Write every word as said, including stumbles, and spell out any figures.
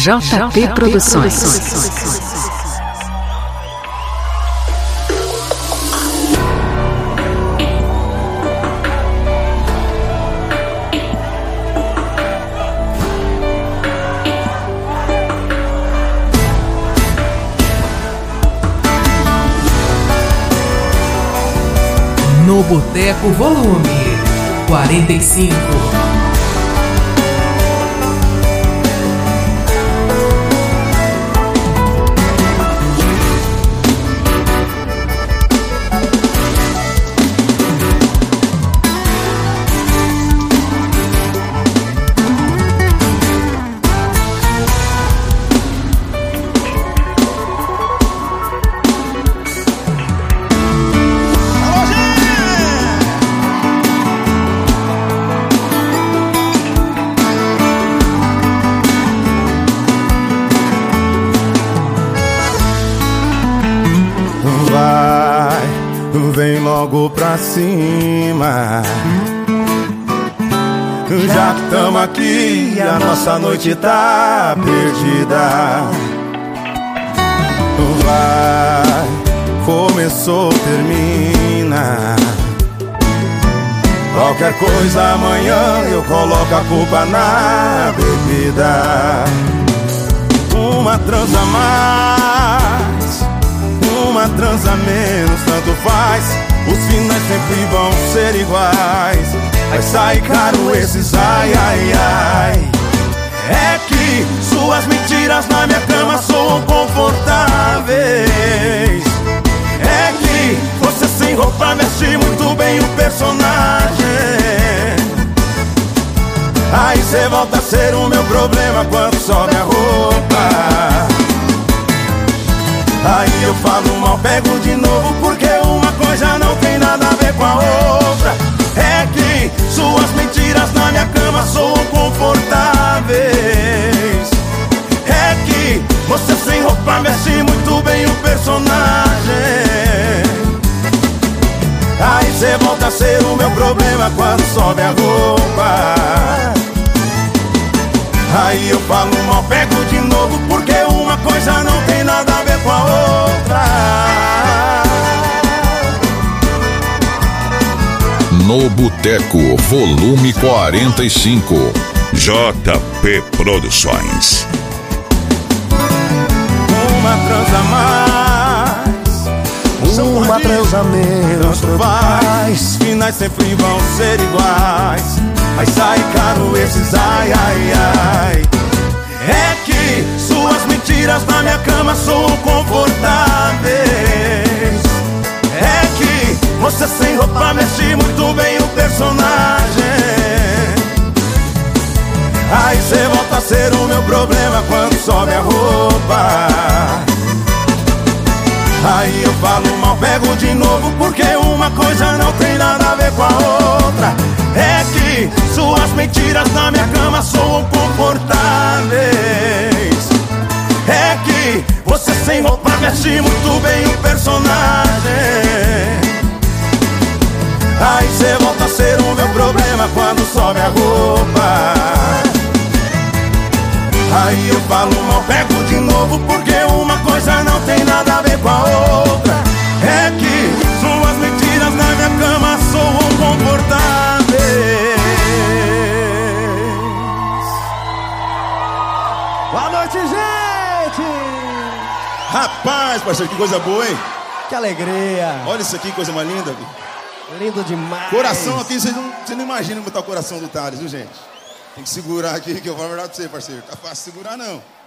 J P Produções. No Boteco Volume quarenta e cinco. Vem logo pra cima. Já tamo aqui, a nossa noite tá perdida. Vai, começou, termina. Qualquer coisa amanhã eu coloco a culpa na bebida. Uma transa a mais, uma transa a menos, tanto faz. Os finais sempre vão ser iguais. Vai sair caro esses ai, ai, ai. É que suas mentiras na minha cama soam confortáveis. É que você sem roupa mexe muito bem o personagem. Aí cê volta a ser o meu problema quando sobe a roupa. Aí eu falo mal, pego de novo, porque uma coisa não tem nada a ver com a outra. É que suas mentiras na minha cama soam confortáveis. É que você sem roupa mexe muito bem o personagem. Aí cê volta a ser o meu problema quando sobe a roupa. Aí eu falo mal, pego de novo, porque uma coisa não tem nada a ver com a outra. No Boteco Volume quarenta e cinco. J P Produções. Uma transa a mais, uma transa a menos, tanto faz. Finais sempre vão ser iguais. Vai sair caro esses ai, ai, ai. É que suas mentiras na minha cama soam confortáveis. É que você sem roupa mexe muito bem o personagem. Aí cê volta a ser o meu problema quando sobe a roupa. Aí eu falo mal, pego de novo, porque uma coisa não tem nada a ver com a outra. É que suas mentiras na minha cama soam confortáveis. É que você sem roupa mexe muito bem o personagem. Aí cê volta a ser o meu problema quando sobe a roupa. Aí eu falo mal, pego de novo, porque uma coisa não tem nada a ver com a outra. É que suas mentiras na minha cama soam confortáveis. Boa noite, gente! Rapaz, parceiro, que coisa boa, hein? Que alegria! Olha isso aqui, coisa mais linda, viu? Lindo demais! Coração aqui, vocês não, vocês não imaginam botar o coração do Thales, viu, gente? Tem que segurar aqui, que eu vou falar a verdade pra você, parceiro. Tá fácil segurar, não.